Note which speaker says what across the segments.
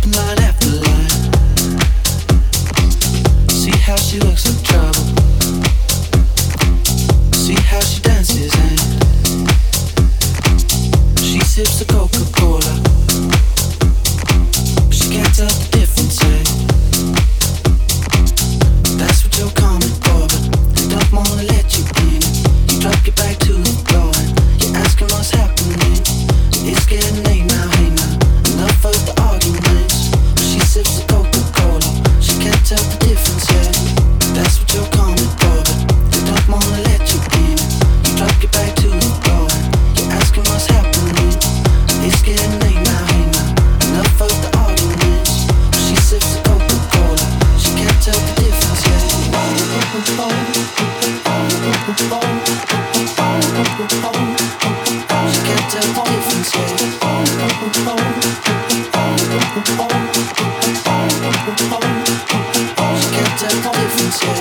Speaker 1: line after line. See how she looks like trouble. See how she dances and she sips the Coca-Cola. She can't tell the difference, eh? That's what you're coming for, but they don't wanna let you in. You drop your back to the floor and you're asking what's happening. It's getting late now, hey now. Enough of the arguments. She sips the Coca-Cola. She can't tell the difference, yeah. That's what you're coming for, but they don't wanna let you in. You drop your back to the floor and you're asking what's happening. It's getting late now, hey now. Enough of the arguments. She sips the Coca-Cola. She can't tell the difference, yeah. She can't tell the difference, yeah. She can't tell the difference, yeah.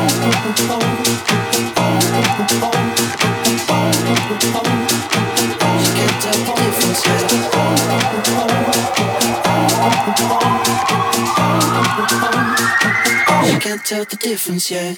Speaker 1: She can't tell the difference, yeah. She can't tell the difference, yeah.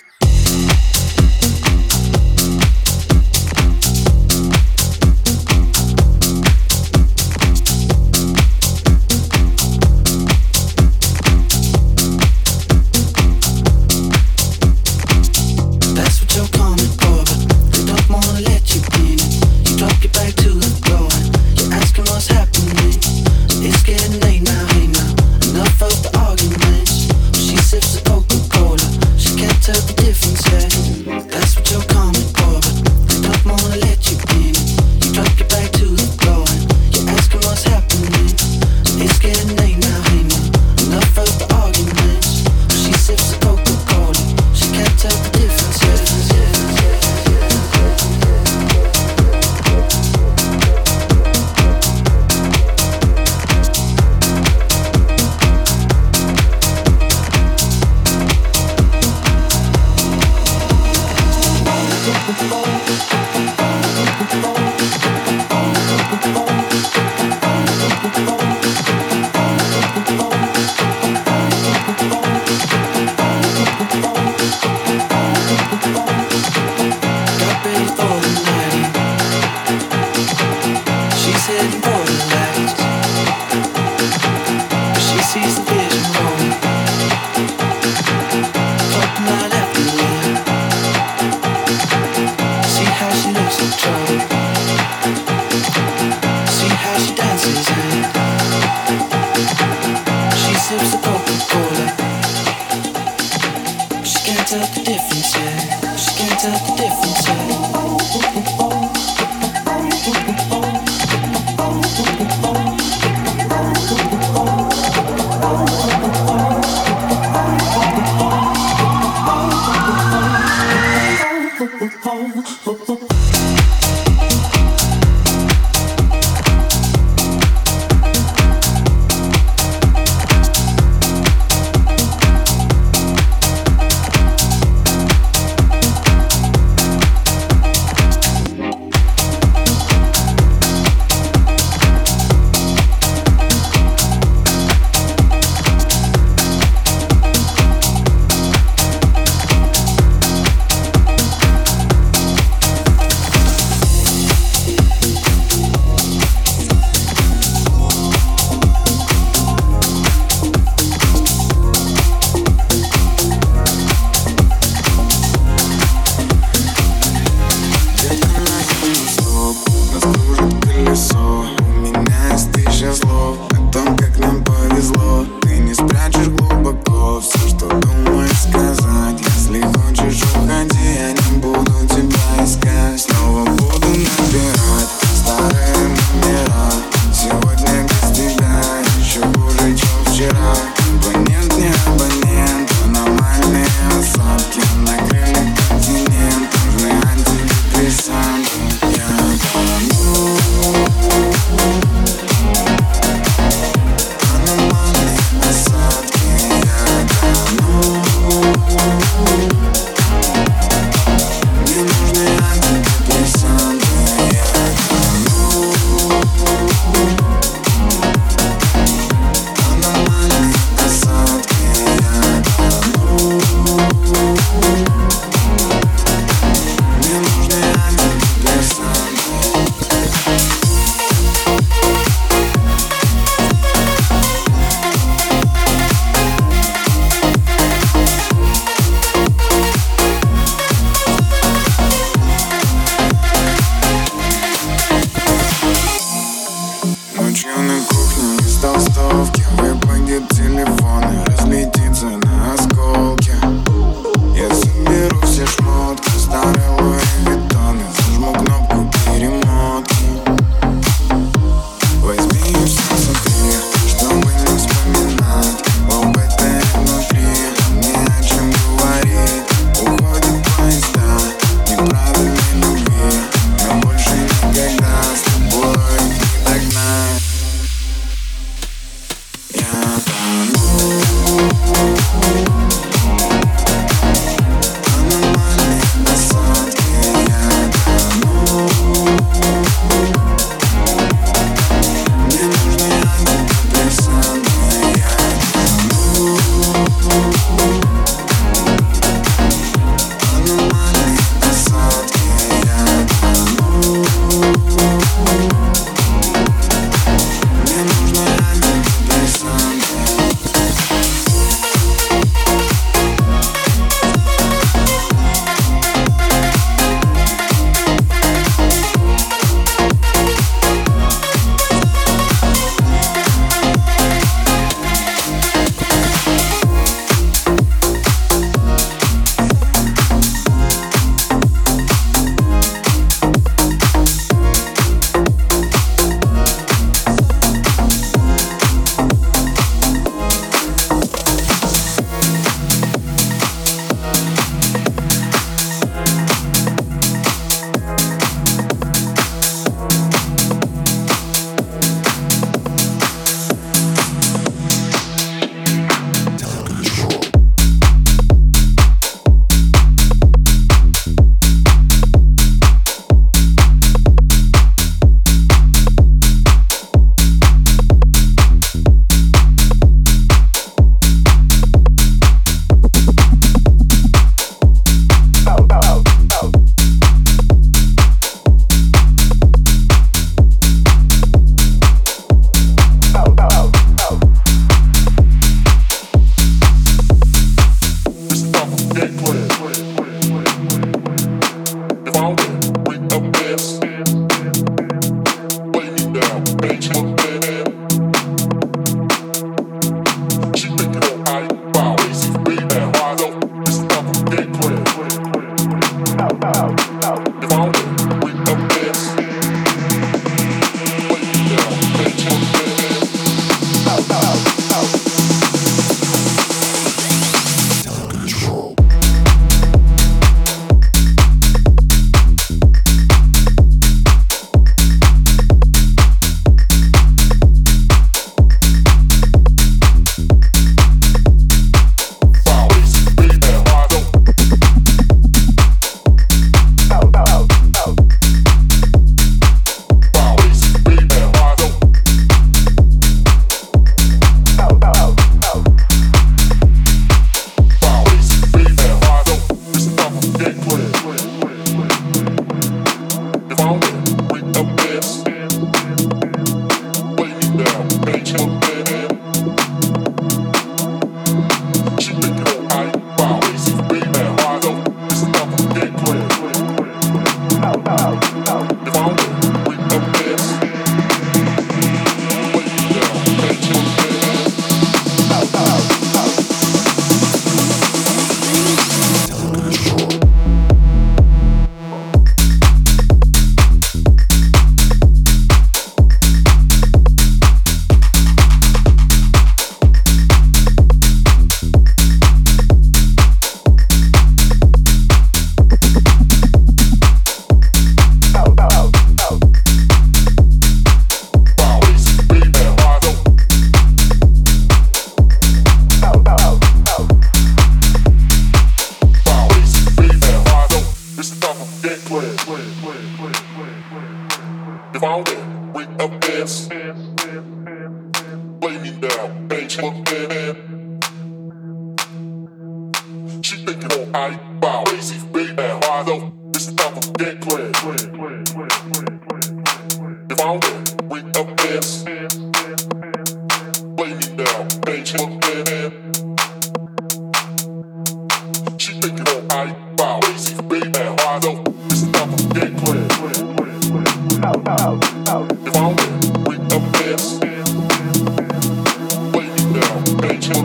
Speaker 2: телефоны разлетится на осколки. Я соберу все шмотки, старые Луи Виттоны, зажму кнопку перемотки. Возьми и все сотри, чтобы не вспоминать об этой внутри. Не о чем говорить, уходят поезда неправильной любви. Но больше никогда с тобой не догнать. Я тону. Аномальные посадки, я тону. Мне нужны антидепрессанты, я тону. Аномальные посадки, я тону. Мне нужны антидепрессанты.
Speaker 3: If I win, bring up this. Play me down, ain't you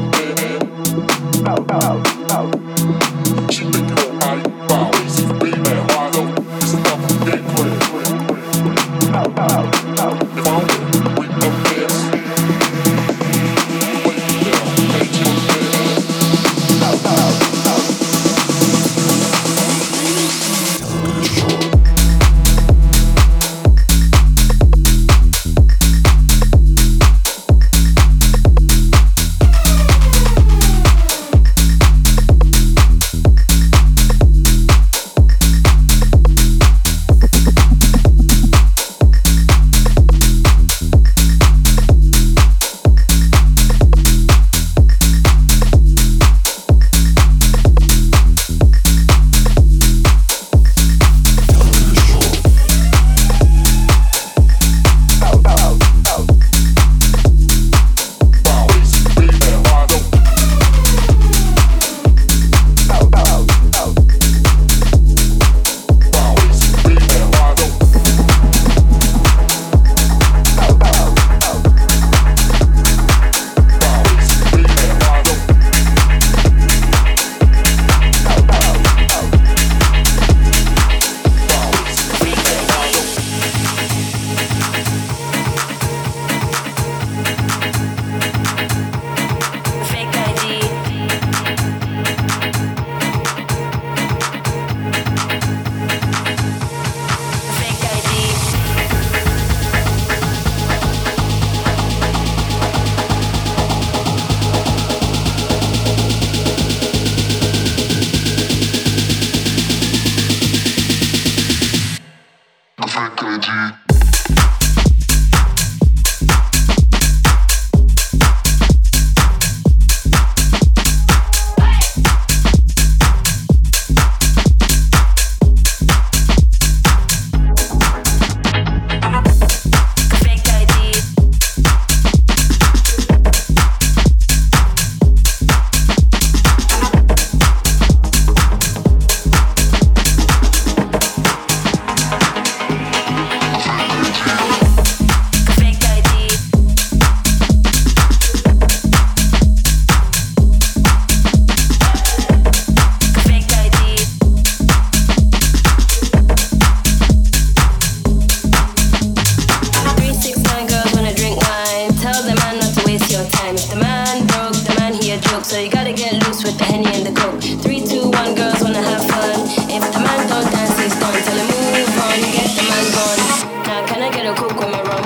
Speaker 3: he a joke, so you gotta get loose with the Henny and the Coke. 3, 2, 1, girls wanna have fun. If the man don't dance, he's done. Tell him move on, get the man gone. Now can I get a Coke with my rum?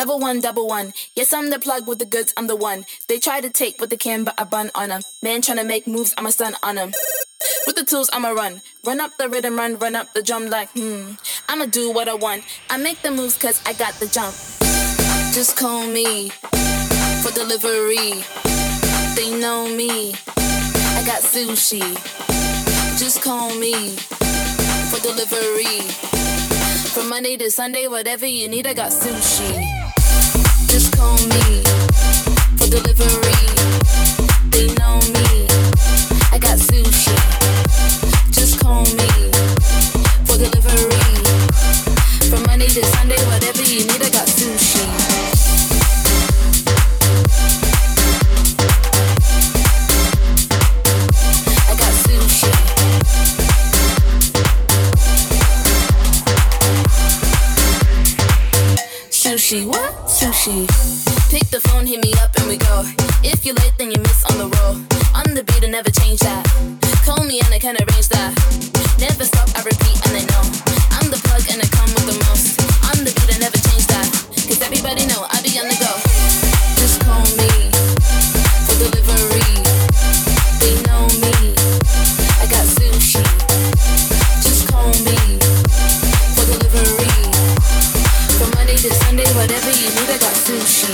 Speaker 4: Level 1, double one. Yes, I'm the plug with the goods, I'm the one. They try to take what they can, but I bun on them. Man tryna make moves, I'm a stun on them. With the tools, I'ma run. Run up the rhythm, run up the drum like, I'ma do what I want. I make the moves cause I got the jump. Just call me for delivery. They know me. I got sushi. Just call me for delivery. From Monday to Sunday, whatever you need, I got sushi. Just call me for delivery. They know me. I got sushi. Just call me for delivery. From Monday to Sunday, whatever you need, I got sushi. I got sushi. Sushi, what? Sushi. Pick the phone, hit me up and we go. If you're late, then you miss on the roll. On the beat, I never change that. Call me and I can arrange that. Never stop, I repeat and I know. I'm the plug and I come with the most. On the beat, I never change that. Cause everybody know I be on the go. Just call me for delivery. They know me. I got sushi. Just call me for delivery. From Monday to Sunday, whatever you need, I got sushi.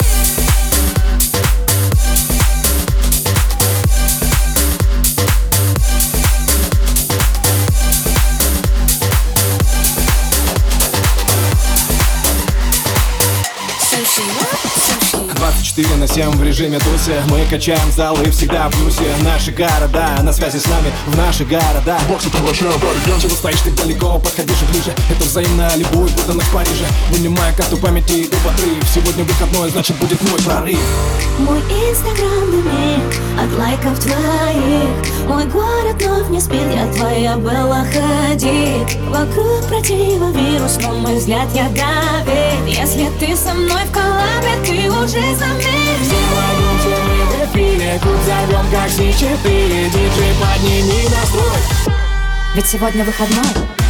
Speaker 4: Sushi, what? Sushi.
Speaker 5: 24/7 в режиме туси. Мы качаем залы всегда в плюсе. Наши города на связи с нами в наших городах.
Speaker 6: Боксы поглощаю парень.
Speaker 5: Чего стоишь ты далеко, подходи же ближе. Это взаимно, любовь, будто в Париже. Вынимая карту памяти и отрыв. Сегодня выходной, значит будет мой прорыв.
Speaker 7: Мой инстаграм дымит от лайков твоих. Мой город вновь не спит, я твоя была ходит. Вокруг противовирус, но мой взгляд я давит. Если ты со мной в коллабе, ты уже заметил.
Speaker 5: Сегодня мы в эфире, клуб зовем как Си-4. Диджей, подними настрой.
Speaker 7: Ведь сегодня выходной.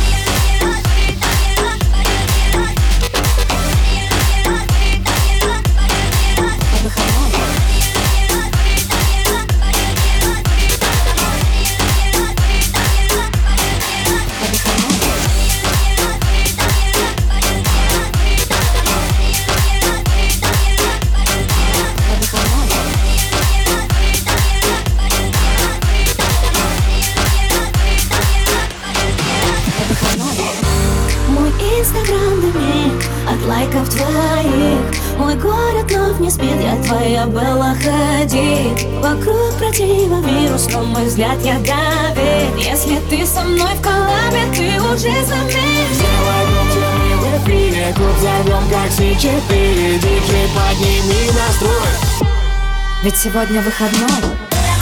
Speaker 7: Инстаграм дымит от лайков твоих. Мой город вновь не спит, я твоя была ходит. Вокруг противовирус, но мой взгляд я давит. Если ты со мной в коллабе, ты уже заметил.
Speaker 5: Сегодня мы в эфире, клуб зовем как Си-4. Диджей, подними настрой.
Speaker 7: Ведь сегодня выходной.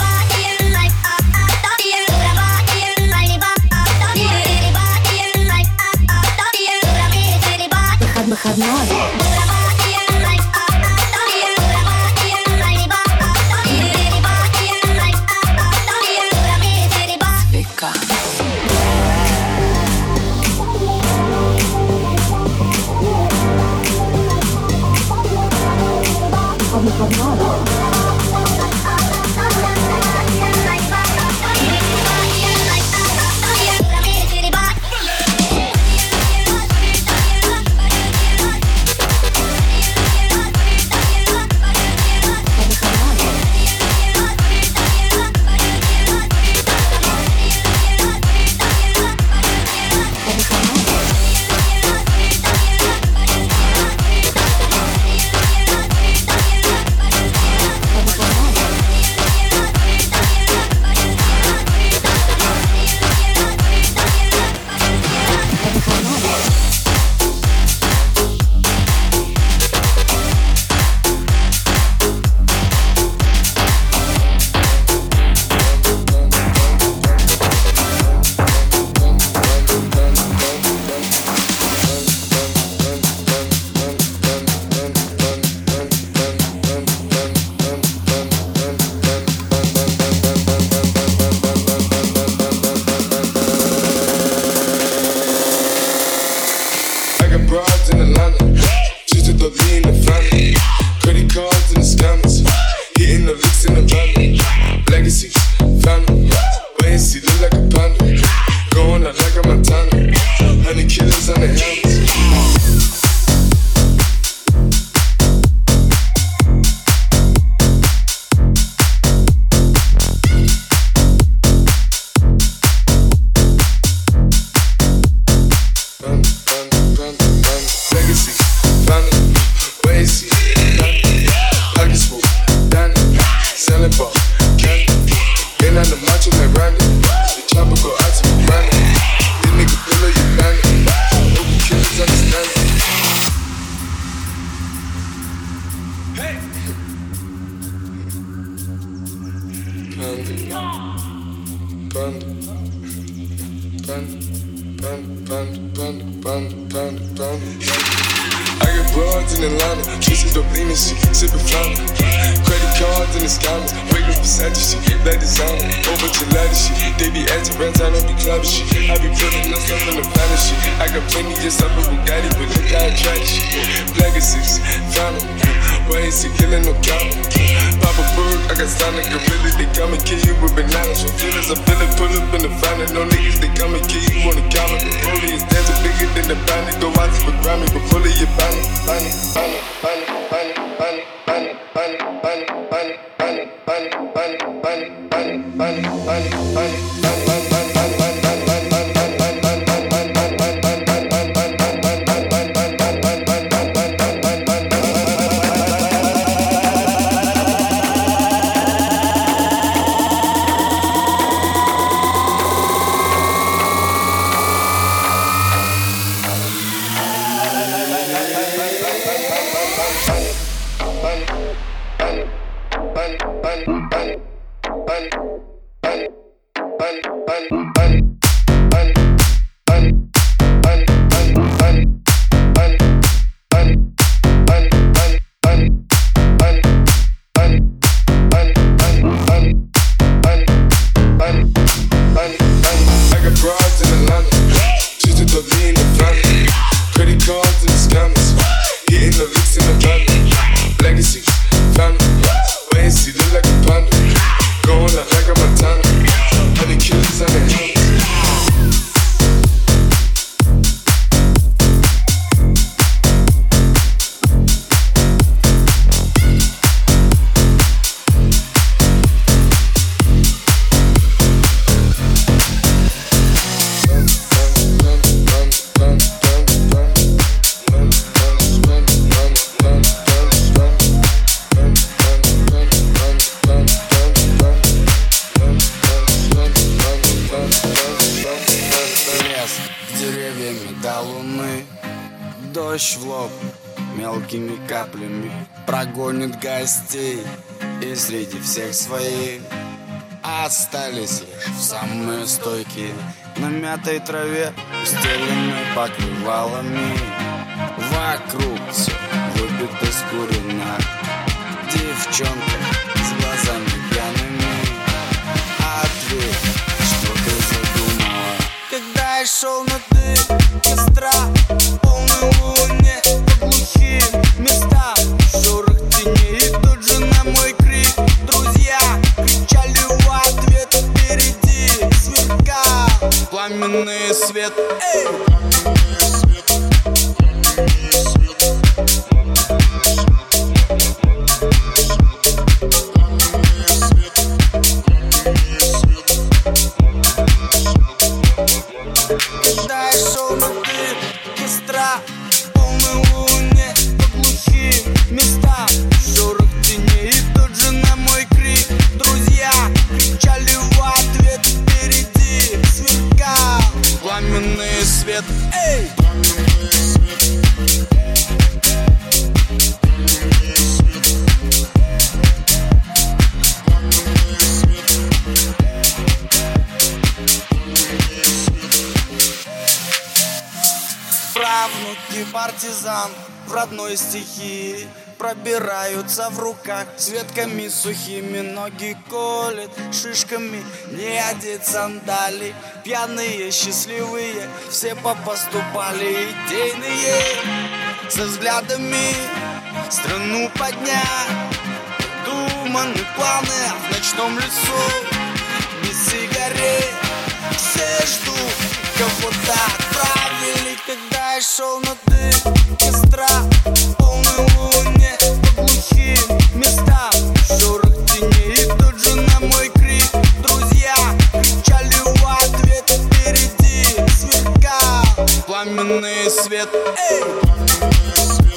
Speaker 7: Выходной. Выходной.
Speaker 2: I got broads in Atlanta, twisted up lean and shit, sippin' fountain. Credit cards in the scammers, regular Versace shit, black designer, over gelato shit. They be acting rats, I don't be clubbing shit. I be putting up stuff on the planet shit. I got plenty just up with Bugatti, but look how I try this shit. Black and six, found him. Why is he killing no count? Papa Berg, I got Sonic Gorilla, they come and kill you with bananas. From feelings, I feel it, pull up in the fountain. No niggas, they come and kill you on the counter. The bully is dancing bigger than the bandit. Go out to the Grammy, but bully your bandit.
Speaker 6: Дождь в лоб мелкими каплями прогонит гостей, и среди всех своих остались лишь самые стойкие на мятой траве, устеленной покрывалами. Вокруг все выбито скурено, девчонка с глазами пьяными. Ответь, что ты задумала, когда я шел на дым костра, полной луне, по глухим местам, шорох теней, и тут же на мой крик друзья кричали в ответ. Впереди сверкал пламенный свет. Эй! Когда я шел на дым костра, полной луне, по глухим местам, шорох теней, и тут же на мой крик друзья кричали в ответ. Впереди сверкал пламенный свет. Эй! Правнуки партизан в родной стихии пробираются в руках с ветками сухими, ноги колет шишками, не одеть сандали. Пьяные, счастливые, все попоступали, идейные, со взглядами страну поднять. Думаны планы в ночном лесу, без сигарет, все ждут кого-то отправили. Когда я шел на дым костра, полной луне, по глухим местам, шорох теней, и тут же на мой крик друзья кричали в ответ. Впереди сверкал пламенный свет. Эй!